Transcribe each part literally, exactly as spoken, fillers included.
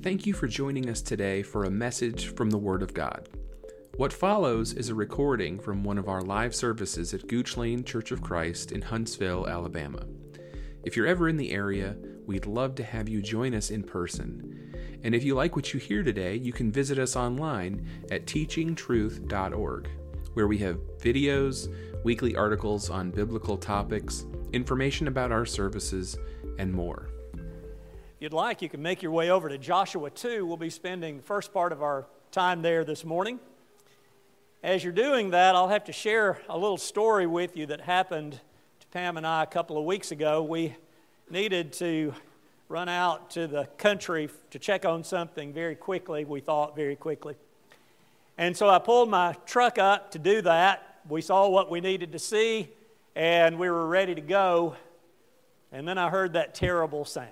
Thank you for joining us today for a message from the Word of God. What follows is a recording from one of our live services at Gooch Lane Church of Christ in Huntsville, Alabama. If you're ever in the area, we'd love to have you join us in person. And if you like what you hear today, you can visit us online at teaching truth dot org, where we have videos, weekly articles on biblical topics, information about our services, and more. If you'd like, you can make your way over to Joshua two. We'll be spending the first part of our time there this morning. As you're doing that, I'll have to share a little story with you that happened to Pam and I a couple of weeks ago. We needed to run out to the country to check on something very quickly, we thought very quickly. And so I pulled my truck up to do that. We saw what we needed to see, and we were ready to go. And then I heard that terrible sound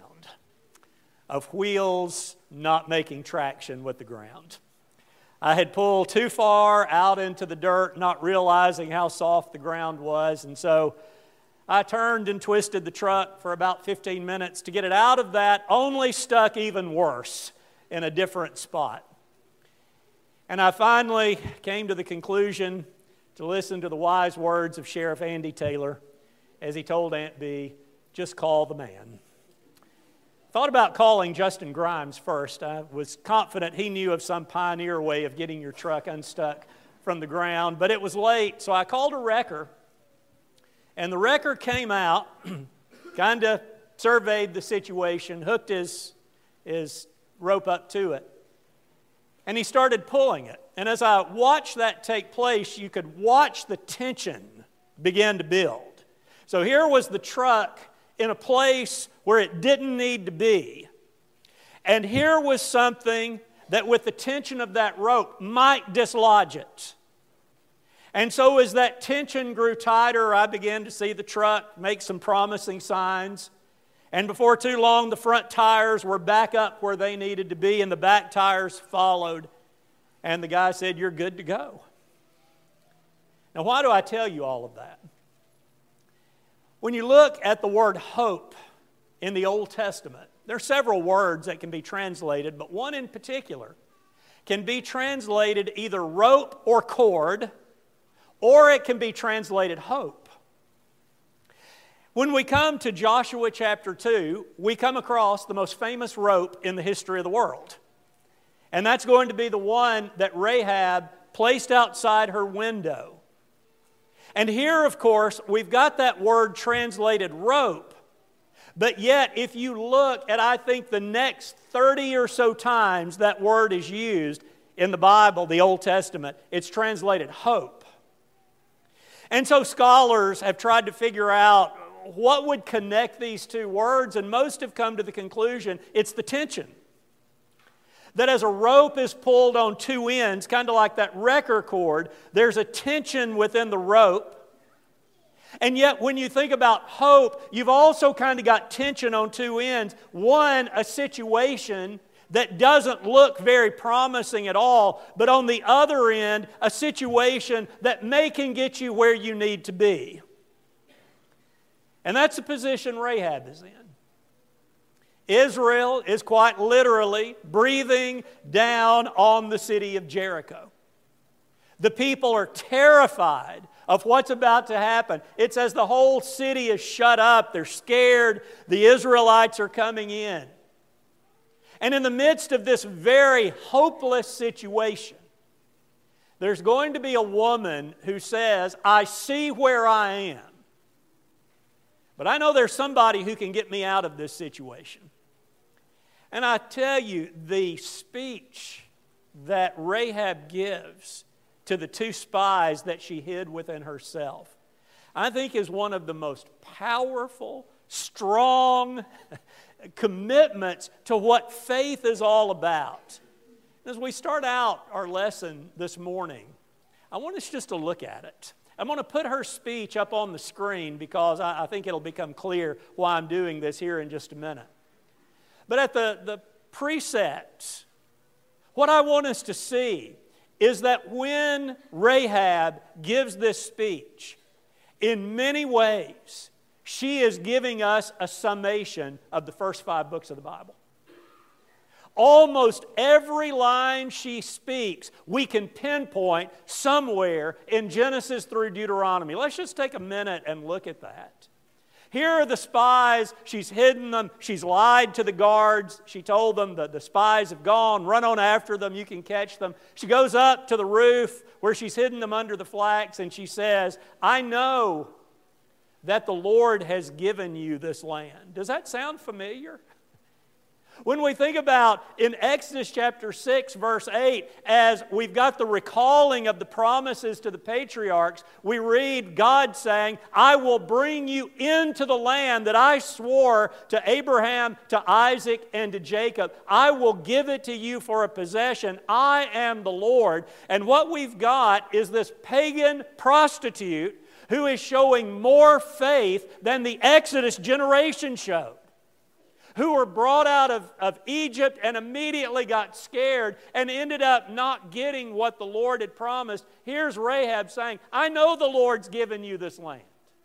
of wheels not making traction with the ground. I had pulled too far out into the dirt, not realizing how soft the ground was, and so I turned and twisted the truck for about fifteen minutes to get it out of that, only stuck even worse in a different spot. And I finally came to the conclusion to listen to the wise words of Sheriff Andy Taylor as he told Aunt Bee, just call the man. Thought about calling Justin Grimes first. I was confident he knew of some pioneer way of getting your truck unstuck from the ground, but it was late, so I called a wrecker, and the wrecker came out, kind of surveyed the situation, hooked his, his rope up to it, and he started pulling it. And as I watched that take place, you could watch the tension begin to build. So here was the truck in a place where it didn't need to be. And here was something that with the tension of that rope might dislodge it. And so as that tension grew tighter, I began to see the truck make some promising signs. And before too long, the front tires were back up where they needed to be, and the back tires followed. And the guy said, "You're good to go." Now, why do I tell you all of that? When you look at the word hope in the Old Testament, there are several words that can be translated, but one in particular can be translated either rope or cord, or it can be translated hope. When we come to Joshua chapter two, we come across the most famous rope in the history of the world. And that's going to be the one that Rahab placed outside her window. And here, of course, we've got that word translated rope. But yet, if you look at, I think, the next thirty or so times that word is used in the Bible, the Old Testament, it's translated hope. And so scholars have tried to figure out what would connect these two words, and most have come to the conclusion it's the tension. That as a rope is pulled on two ends, kind of like that wrecker cord, there's a tension within the rope. And yet when you think about hope, you've also kind of got tension on two ends. One, a situation that doesn't look very promising at all, but on the other end, a situation that may can get you where you need to be. And that's the position Rahab is in. Israel is quite literally breathing down on the city of Jericho. The people are terrified of what's about to happen. It says the whole city is shut up. They're scared. The Israelites are coming in. And in the midst of this very hopeless situation, there's going to be a woman who says, "I see where I am, but I know there's somebody who can get me out of this situation." And I tell you, the speech that Rahab gives to the two spies that she hid within herself, I think is one of the most powerful, strong commitments to what faith is all about. As we start out our lesson this morning, I want us just to look at it. I'm going to put her speech up on the screen because I, I think it'll become clear why I'm doing this here in just a minute. But at the, the precepts, what I want us to see is that when Rahab gives this speech, in many ways, she is giving us a summation of the first five books of the Bible. Almost every line she speaks, we can pinpoint somewhere in Genesis through Deuteronomy. Let's just take a minute and look at that. Here are the spies. She's hidden them. She's lied to the guards. She told them that the spies have gone. Run on after them. You can catch them. She goes up to the roof where she's hidden them under the flax, and she says, I know that the Lord has given you this land. Does that sound familiar? When we think about in Exodus chapter six, verse eight, as we've got the recalling of the promises to the patriarchs, we read God saying, I will bring you into the land that I swore to Abraham, to Isaac, and to Jacob. I will give it to you for a possession. I am the Lord. And what we've got is this pagan prostitute who is showing more faith than the Exodus generation showed, who were brought out of, of Egypt and immediately got scared and ended up not getting what the Lord had promised. Here's Rahab saying, I know the Lord's given you this land.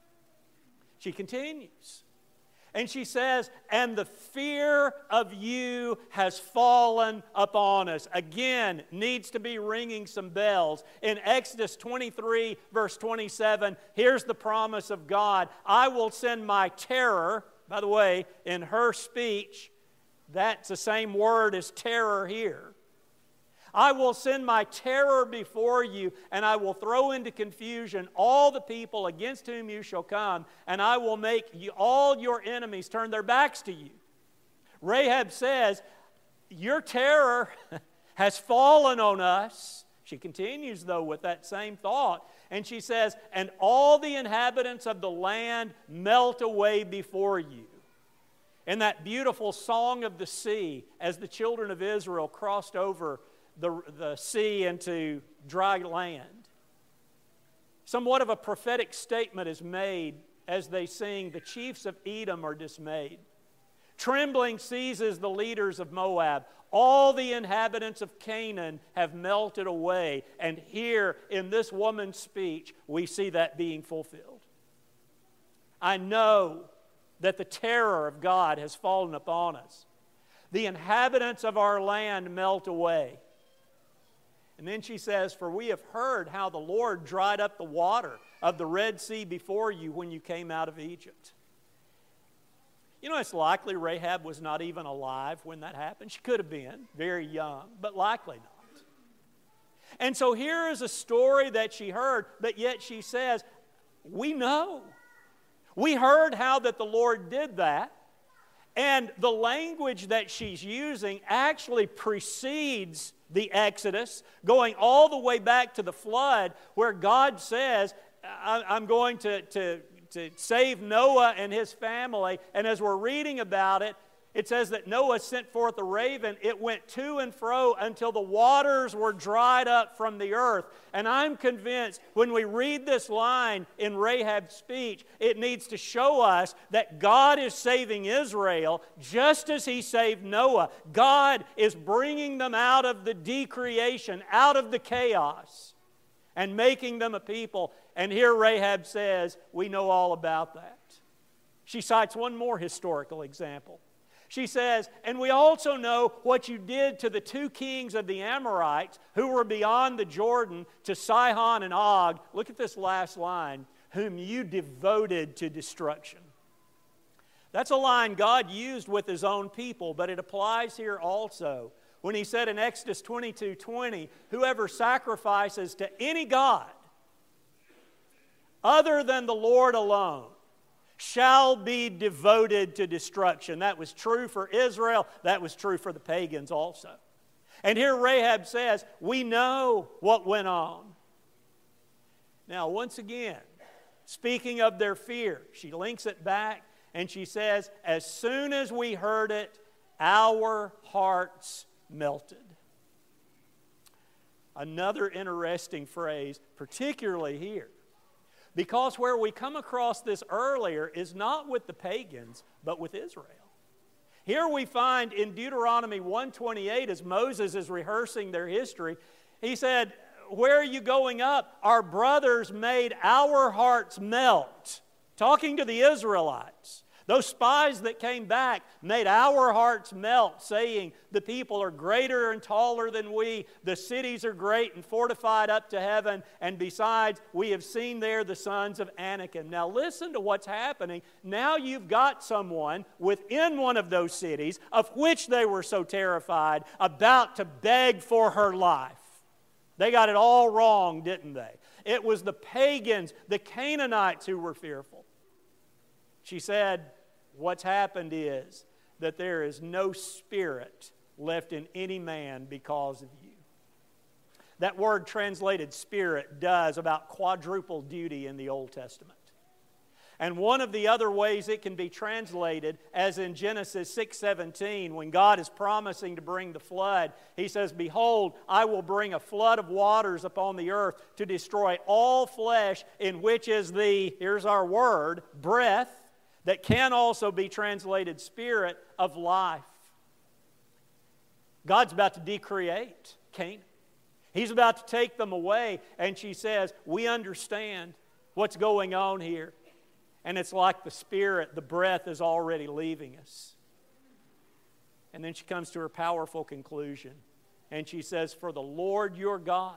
She continues. And she says, and the fear of you has fallen upon us. Again, needs to be ringing some bells. In Exodus twenty-three, verse twenty-seven, here's the promise of God. I will send my terror. By the way, in her speech, that's the same word as terror here. I will send my terror before you, and I will throw into confusion all the people against whom you shall come, and I will make you, all your enemies turn their backs to you. Rahab says, your terror has fallen on us. She continues, though, with that same thought. And she says, and all the inhabitants of the land melt away before you. In that beautiful song of the sea, as the children of Israel crossed over the, the sea into dry land, somewhat of a prophetic statement is made as they sing, the chiefs of Edom are dismayed. Trembling seizes the leaders of Moab. All the inhabitants of Canaan have melted away. And here in this woman's speech, we see that being fulfilled. I know that the terror of God has fallen upon us. The inhabitants of our land melt away. And then she says, for we have heard how the Lord dried up the water of the Red Sea before you when you came out of Egypt. You know, it's likely Rahab was not even alive when that happened. She could have been, very young, but likely not. And so here is a story that she heard, but yet she says, we know. We heard how that the Lord did that, and the language that she's using actually precedes the Exodus, going all the way back to the flood, where God says, I'm going to... to to save Noah and his family. And as we're reading about it, it says that Noah sent forth a raven. It went to and fro until the waters were dried up from the earth. And I'm convinced when we read this line in Rahab's speech, it needs to show us that God is saving Israel just as He saved Noah. God is bringing them out of the decreation, out of the chaos, and making them a people. And here Rahab says, we know all about that. She cites one more historical example. She says, and we also know what you did to the two kings of the Amorites who were beyond the Jordan, to Sihon and Og. Look at this last line, whom you devoted to destruction. That's a line God used with His own people, but it applies here also. When He said in Exodus twenty-two twenty, whoever sacrifices to any god other than the Lord alone shall be devoted to destruction. That was true for Israel. That was true for the pagans also. And here Rahab says, we know what went on. Now, once again, speaking of their fear, she links it back and she says, as soon as we heard it, our hearts melted. Another interesting phrase, particularly here. Because where we come across this earlier is not with the pagans, but with Israel. Here we find in Deuteronomy one twenty-eight, as Moses is rehearsing their history, he said, where are you going up? Our brothers made our hearts melt. Talking to the Israelites. Those spies that came back made our hearts melt, saying, the people are greater and taller than we. The cities are great and fortified up to heaven. And besides, we have seen there the sons of Anakim. Now listen to what's happening. Now you've got someone within one of those cities, of which they were so terrified, about to beg for her life. They got it all wrong, didn't they? It was the pagans, the Canaanites, who were fearful. She said, what's happened is that there is no spirit left in any man because of you. That word translated spirit does about quadruple duty in the Old Testament. And one of the other ways it can be translated, as in Genesis six seventeen, when God is promising to bring the flood, He says, behold, I will bring a flood of waters upon the earth to destroy all flesh, in which is the, here's our word, breath, that can also be translated spirit of life. God's about to decreate Canaan. He's about to take them away, and she says, we understand what's going on here. And it's like the spirit, the breath is already leaving us. And then she comes to her powerful conclusion. And she says, for the Lord your God,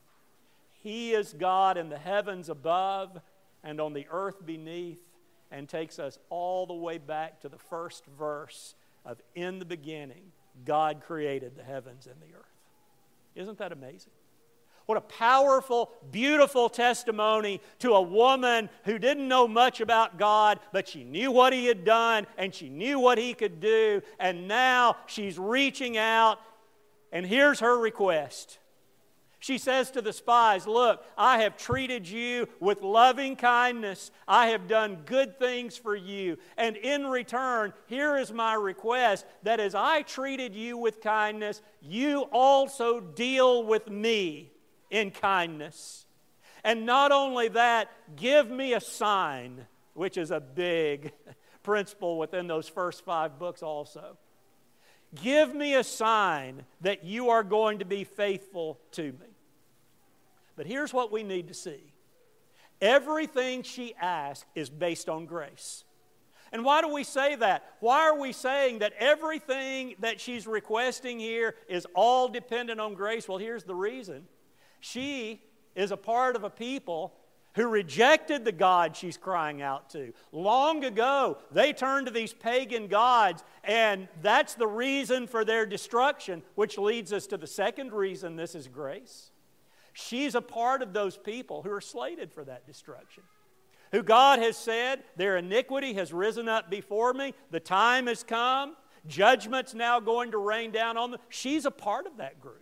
He is God in the heavens above and on the earth beneath, and takes us all the way back to the first verse of in the beginning, God created the heavens and the earth. Isn't that amazing? What a powerful, beautiful testimony to a woman who didn't know much about God, but she knew what He had done and she knew what He could do, and now she's reaching out, and here's her request. She says to the spies, look, I have treated you with loving kindness. I have done good things for you. And in return, here is my request, that as I treated you with kindness, you also deal with me in kindness. And not only that, give me a sign, which is a big principle within those first five books also. Give me a sign that you are going to be faithful to me. But here's what we need to see. Everything she asked is based on grace. And why do we say that? Why are we saying that everything that she's requesting here is all dependent on grace? Well, here's the reason. She is a part of a people who rejected the God she's crying out to. Long ago, they turned to these pagan gods, and that's the reason for their destruction, which leads us to the second reason this is grace. She's a part of those people who are slated for that destruction, who God has said, their iniquity has risen up before me, the time has come, judgment's now going to rain down on them. She's a part of that group.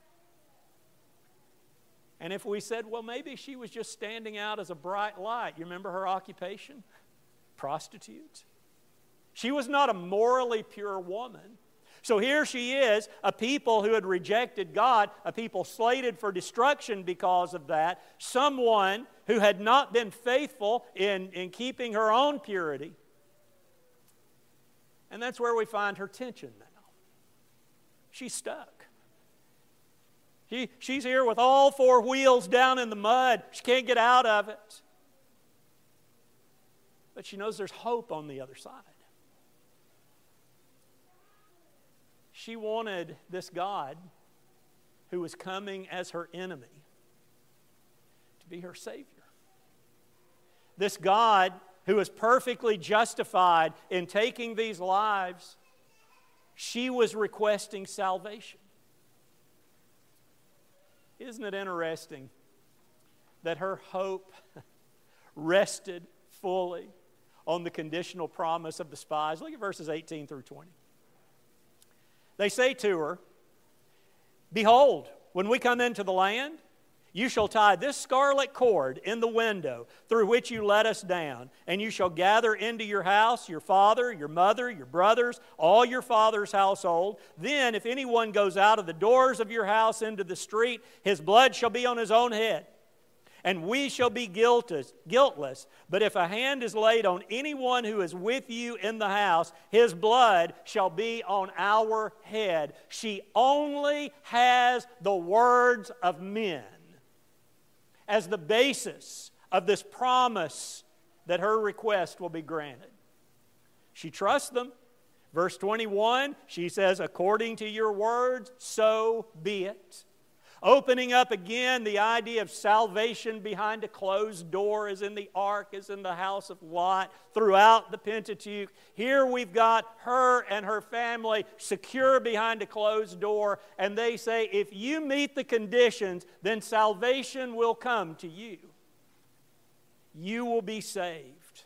And if we said, well, maybe she was just standing out as a bright light. You remember her occupation? Prostitute. She was not a morally pure woman. So here she is, a people who had rejected God, a people slated for destruction because of that, someone who had not been faithful in, in keeping her own purity. And that's where we find her tension now. She's stuck. She, she's here with all four wheels down in the mud. She can't get out of it. But she knows there's hope on the other side. She wanted this God who was coming as her enemy to be her Savior. This God who was perfectly justified in taking these lives, she was requesting salvation. Isn't it interesting that her hope rested fully on the conditional promise of the spies? Look at verses eighteen through twenty. They say to her, behold, when we come into the land, you shall tie this scarlet cord in the window through which you let us down, and you shall gather into your house your father, your mother, your brothers, all your father's household. Then, if anyone goes out of the doors of your house into the street, his blood shall be on his own head, and we shall be guiltless. guiltless. But if a hand is laid on anyone who is with you in the house, his blood shall be on our head. She only has the words of men as the basis of this promise that her request will be granted. She trusts them. Verse twenty-one, she says, according to your words, so be it. Opening up again the idea of salvation behind a closed door, as in the ark, as in the house of Lot, throughout the Pentateuch. Here we've got her and her family secure behind a closed door, and they say, if you meet the conditions, then salvation will come to you. You will be saved.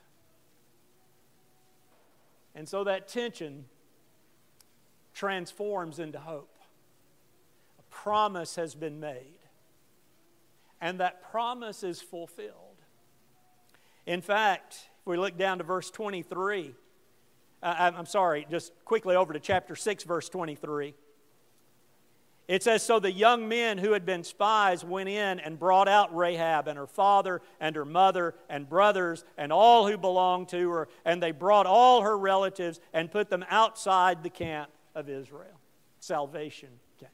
And so that tension transforms into hope. Promise has been made, and that promise is fulfilled. In fact, if we look down to verse twenty-three, uh, I'm sorry, just quickly over to chapter six, verse twenty-three. It says, so the young men who had been spies went in and brought out Rahab and her father and her mother and brothers and all who belonged to her, and they brought all her relatives and put them outside the camp of Israel. Salvation came.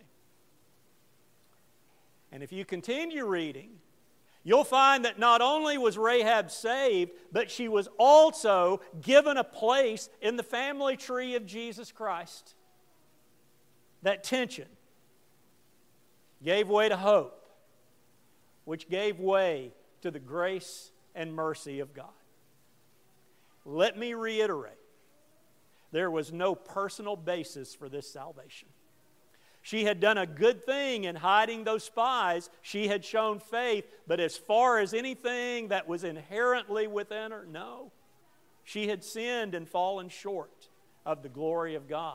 And if you continue reading, you'll find that not only was Rahab saved, but she was also given a place in the family tree of Jesus Christ. That tension gave way to hope, which gave way to the grace and mercy of God. Let me reiterate, there was no personal basis for this salvation. She had done a good thing in hiding those spies. She had shown faith, but as far as anything that was inherently within her, no. She had sinned and fallen short of the glory of God.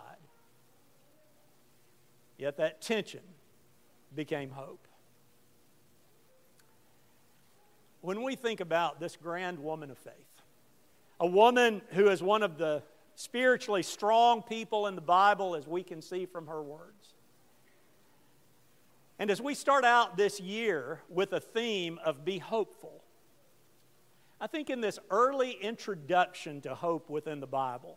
Yet that tension became hope. When we think about this grand woman of faith, a woman who is one of the spiritually strong people in the Bible, as we can see from her words, and as we start out this year with a theme of be hopeful, I think in this early introduction to hope within the Bible,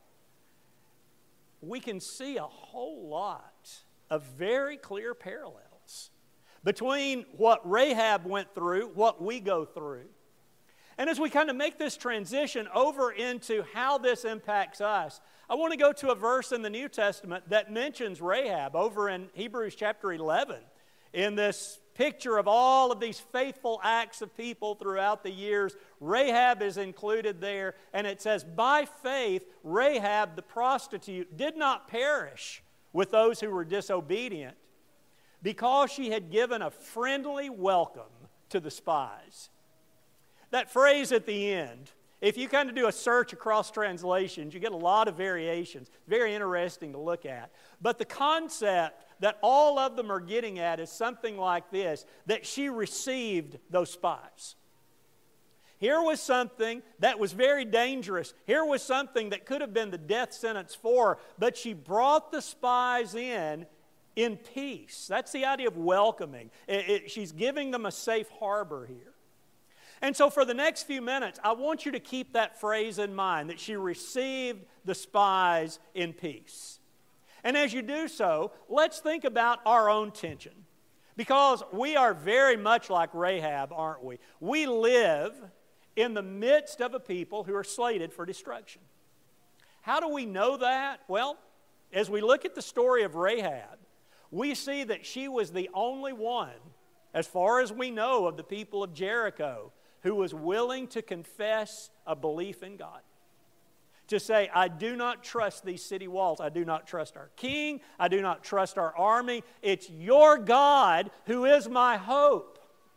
we can see a whole lot of very clear parallels between what Rahab went through, what we go through. And as we kind of make this transition over into how this impacts us, I want to go to a verse in the New Testament that mentions Rahab over in Hebrews chapter eleven. In this picture of all of these faithful acts of people throughout the years, Rahab is included there. And it says, by faith, Rahab the prostitute did not perish with those who were disobedient, because she had given a friendly welcome to the spies. That phrase at the end, if you kind of do a search across translations, you get a lot of variations. Very interesting to look at. But the concept that all of them are getting at is something like this, that she received those spies. Here was something that was very dangerous. Here was something that could have been the death sentence for her, but she brought the spies in in peace. That's the idea of welcoming. It, it, she's giving them a safe harbor here. And so for the next few minutes, I want you to keep that phrase in mind, that she received the spies in peace. And as you do so, let's think about our own tension. Because we are very much like Rahab, aren't we? We live in the midst of a people who are slated for destruction. How do we know that? Well, as we look at the story of Rahab, we see that she was the only one, as far as we know, of the people of Jericho who was willing to confess a belief in God. To say, I do not trust these city walls. I do not trust our king. I do not trust our army. It's your God who is my hope.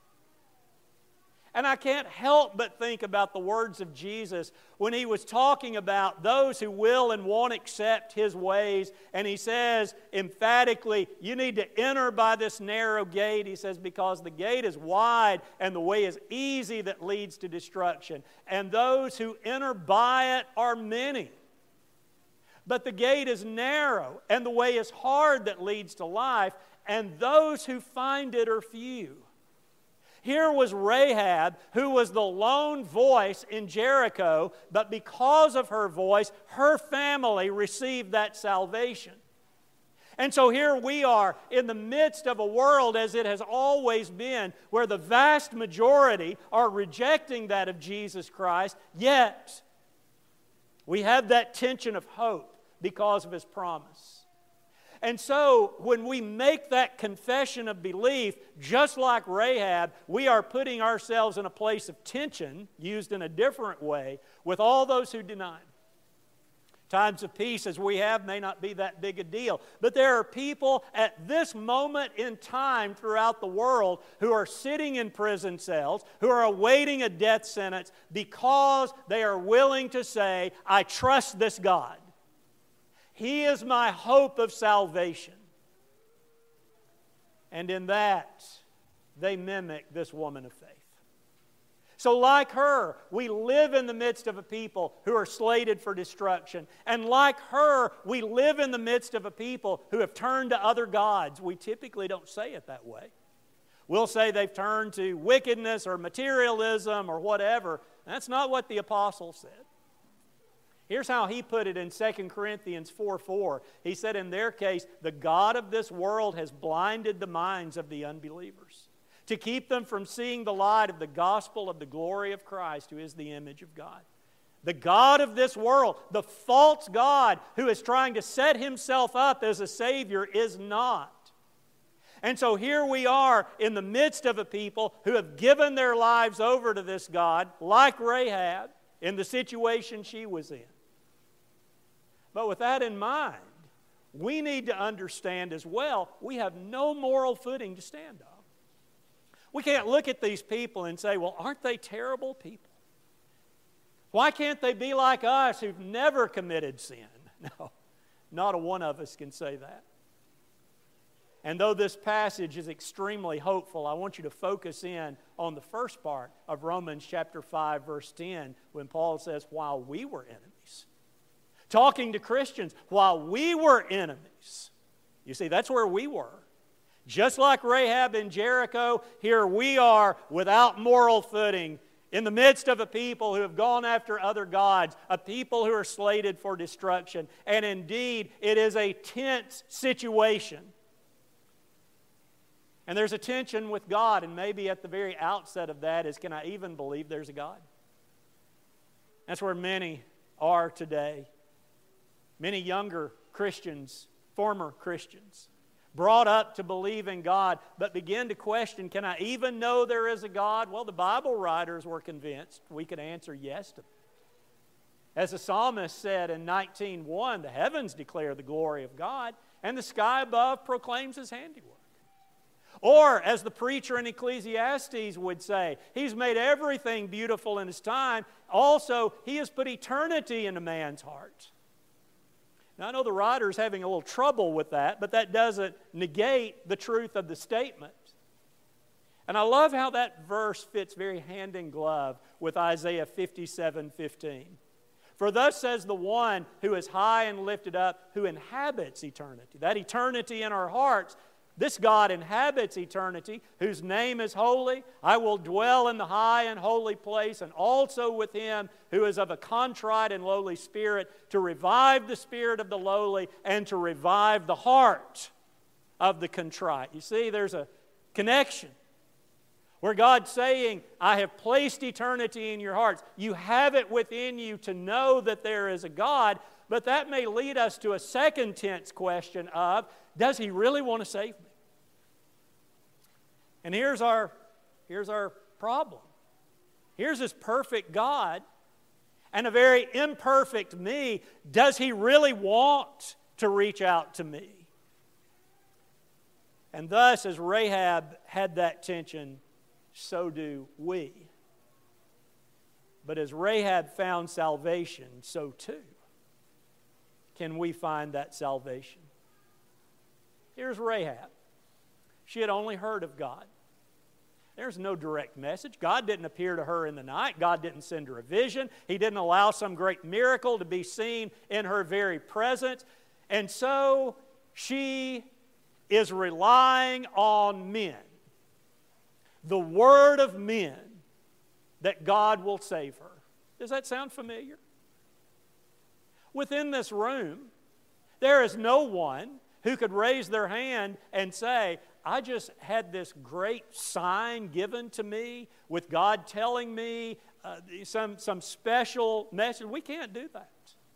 And I can't help but think about the words of Jesus when he was talking about those who will and won't accept his ways. And he says emphatically, you need to enter by this narrow gate. He says, because the gate is wide and the way is easy that leads to destruction. And those who enter by it are many. But the gate is narrow and the way is hard that leads to life. And those who find it are few. Here was Rahab, who was the lone voice in Jericho, but because of her voice, her family received that salvation. And so here we are in the midst of a world, as it has always been, where the vast majority are rejecting that of Jesus Christ, yet We have that tension of hope because of His promise. And so, when we make that confession of belief, just like Rahab, we are putting ourselves in a place of tension, used in a different way, with all those who deny Him. Times of peace as we have may not be that big a deal. But there are people at this moment in time throughout the world who are sitting in prison cells, who are awaiting a death sentence because they are willing to say, I trust this God. He is my hope of salvation. And in that, they mimic this woman of faith. So like her, we live in the midst of a people who are slated for destruction. And like her, we live in the midst of a people who have turned to other gods. We typically don't say it that way. We'll say they've turned to wickedness or materialism or whatever. That's not what the apostle said. Here's how he put it in Second Corinthians four four. He said, in their case, the God of this world has blinded the minds of the unbelievers, to keep them from seeing the light of the gospel of the glory of Christ, who is the image of God. The God of this world, the false God who is trying to set Himself up as a Savior, is not. And so here we are in the midst of a people who have given their lives over to this God, like Rahab, in the situation she was in. But with that in mind, we need to understand as well, we have no moral footing to stand on. We can't look at these people and say, well, aren't they terrible people? Why can't they be like us who've never committed sin? No, not a one of us can say that. And though this passage is extremely hopeful, I want you to focus in on the first part of Romans chapter five, verse ten, when Paul says, while we were enemies. Talking to Christians, while we were enemies. You see, that's where we were. Just like Rahab in Jericho, here we are without moral footing in the midst of a people who have gone after other gods, a people who are slated for destruction. And indeed, it is a tense situation. And there's a tension with God, and maybe at the very outset of that is, can I even believe there's a God? That's where many are today. Many younger Christians, former Christians, brought up to believe in God, but begin to question, can I even know there is a God? Well, the Bible writers were convinced we could answer yes to them. As the psalmist said in nineteen one, the heavens declare the glory of God, and the sky above proclaims His handiwork. Or, as the preacher in Ecclesiastes would say, He's made everything beautiful in His time. Also, He has put eternity into man's heart. Now, I know the writer's having a little trouble with that, but that doesn't negate the truth of the statement. And I love how that verse fits very hand in glove with Isaiah fifty-seven fifteen. For thus says the one who is high and lifted up, who inhabits eternity. That eternity in our hearts, this God inhabits eternity, whose name is holy. I will dwell in the high and holy place, and also with Him who is of a contrite and lowly spirit, to revive the spirit of the lowly and to revive the heart of the contrite. You see, there's a connection where God's saying, I have placed eternity in your hearts. You have it within you to know that there is a God, but that may lead us to a second tense question of, does He really want to save me? And here's our, here's our problem. Here's this perfect God and a very imperfect me. Does He really want to reach out to me? And thus, as Rahab had that tension, so do we. But as Rahab found salvation, so too can we find that salvation. Here's Rahab. She had only heard of God. There's no direct message. God didn't appear to her in the night. God didn't send her a vision. He didn't allow some great miracle to be seen in her very presence. And so she is relying on men, the word of men, that God will save her. Does that sound familiar? Within this room, there is no one who could raise their hand and say, I just had this great sign given to me with God telling me uh, some, some special message. We can't do that.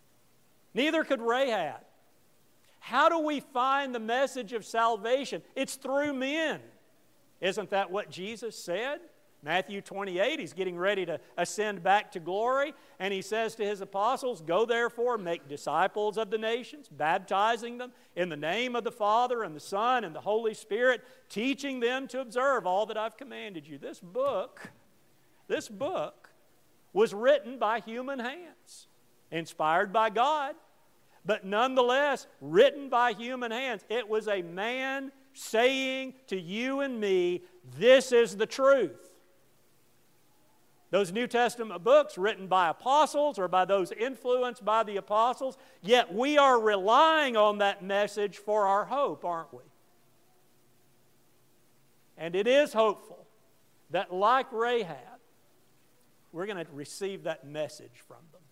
Neither could Rahab. How do we find the message of salvation? It's through men. Isn't that what Jesus said? Matthew twenty-eight, He's getting ready to ascend back to glory, and He says to His apostles, "Go therefore, make disciples of the nations, baptizing them in the name of the Father and the Son and the Holy Spirit, teaching them to observe all that I've commanded you." This book, this book was written by human hands, inspired by God, but nonetheless written by human hands. It was a man saying to you and me, this is the truth. Those New Testament books written by apostles or by those influenced by the apostles, yet we are relying on that message for our hope, aren't we? And it is hopeful that, like Rahab, we're going to receive that message from them.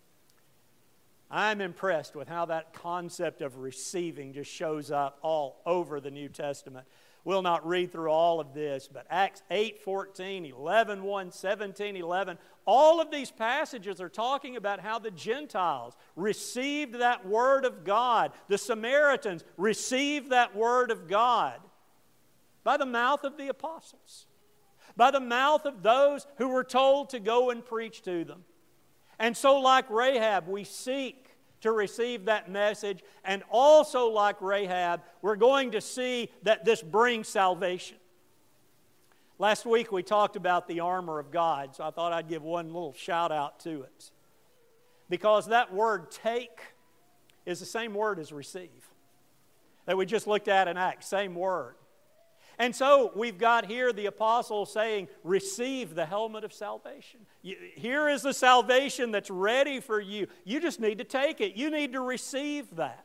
I'm impressed with how that concept of receiving just shows up all over the New Testament. We'll not read through all of this, but Acts eight fourteen, eleven one, seventeen eleven, all of these passages are talking about how the Gentiles received that Word of God. The Samaritans received that Word of God by the mouth of the apostles, by the mouth of those who were told to go and preach to them. And so, like Rahab, we seek to receive that message, and also like Rahab, we're going to see that this brings salvation. Last week we talked about the armor of God, so I thought I'd give one little shout out to it. Because that word take is the same word as receive that we just looked at in Acts, same word. And so we've got here the apostle saying, receive the helmet of salvation. Here is the salvation that's ready for you. You just need to take it. You need to receive that.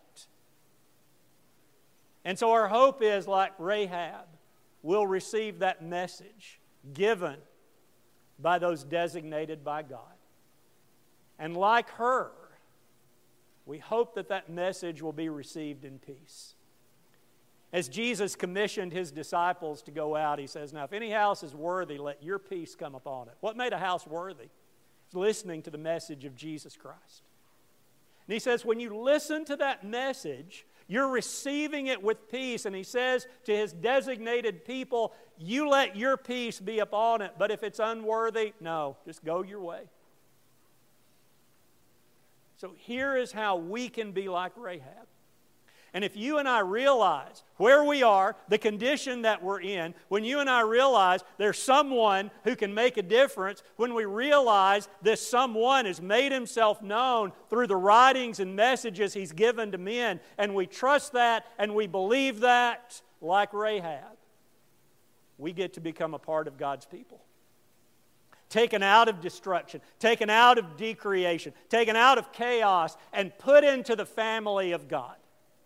And so our hope is, like Rahab, we'll receive that message given by those designated by God. And like her, we hope that that message will be received in peace. As Jesus commissioned His disciples to go out, He says, now if any house is worthy, let your peace come upon it. What made a house worthy? It's listening to the message of Jesus Christ. And He says, when you listen to that message, you're receiving it with peace. And He says to His designated people, you let your peace be upon it. But if it's unworthy, no, just go your way. So here is how we can be like Rahab. And if you and I realize where we are, the condition that we're in, when you and I realize there's someone who can make a difference, when we realize this someone has made himself known through the writings and messages he's given to men, and we trust that and we believe that, like Rahab, we get to become a part of God's people. Taken out of destruction, taken out of decreation, taken out of chaos, and put into the family of God.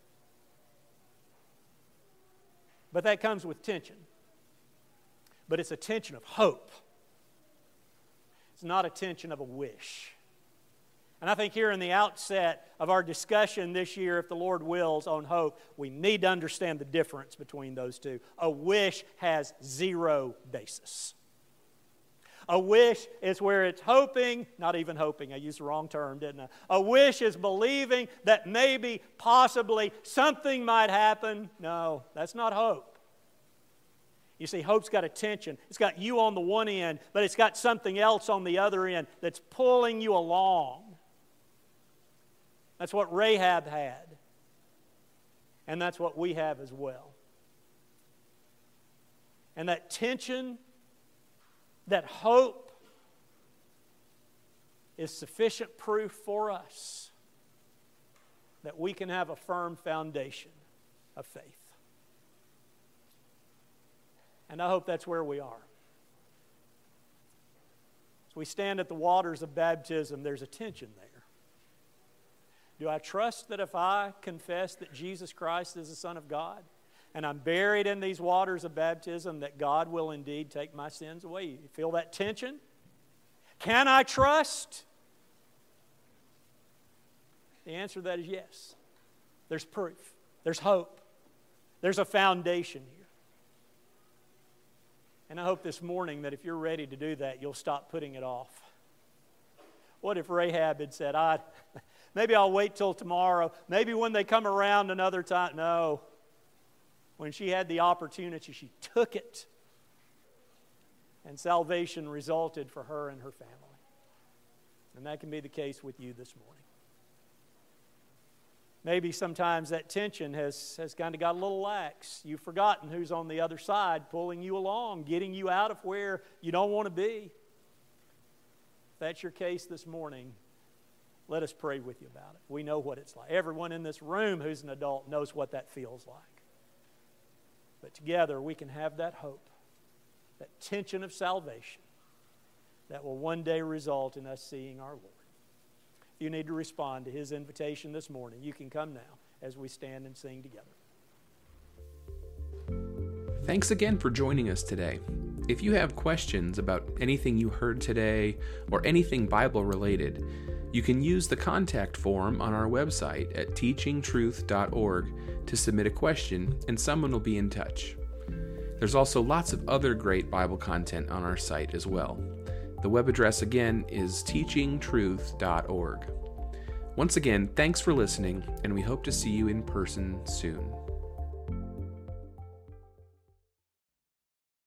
But that comes with tension. But it's a tension of hope. It's not a tension of a wish. And I think here in the outset of our discussion this year, if the Lord wills, on hope, we need to understand the difference between those two. A wish has zero basis. A wish is where it's hoping, not even hoping, I used the wrong term, didn't I? A wish is believing that maybe, possibly, something might happen. No, that's not hope. You see, hope's got a tension. It's got you on the one end, but it's got something else on the other end that's pulling you along. That's what Rahab had. And that's what we have as well. And that tension, that hope, is sufficient proof for us that we can have a firm foundation of faith. And I hope that's where we are. As we stand at the waters of baptism, there's a tension there. Do I trust that if I confess that Jesus Christ is the Son of God, and I'm buried in these waters of baptism, that God will indeed take my sins away? You feel that tension? Can I trust? The answer to that is yes. There's proof. There's hope. There's a foundation here. And I hope this morning that if you're ready to do that, you'll stop putting it off. What if Rahab had said, I, maybe I'll wait till tomorrow. Maybe when they come around another time. No. When she had the opportunity, she took it. And salvation resulted for her and her family. And that can be the case with you this morning. Maybe sometimes that tension has, has kind of got a little lax. You've forgotten who's on the other side pulling you along, getting you out of where you don't want to be. If that's your case this morning, let us pray with you about it. We know what it's like. Everyone in this room who's an adult knows what that feels like. But together we can have that hope, that tension of salvation that will one day result in us seeing our Lord. If you need to respond to His invitation this morning, you can come now as we stand and sing together. Thanks again for joining us today. If you have questions about anything you heard today or anything Bible related, you can use the contact form on our website at teaching truth dot org to submit a question, and someone will be in touch. There's also lots of other great Bible content on our site as well. The web address again is teaching truth dot org. Once again, thanks for listening, and we hope to see you in person soon.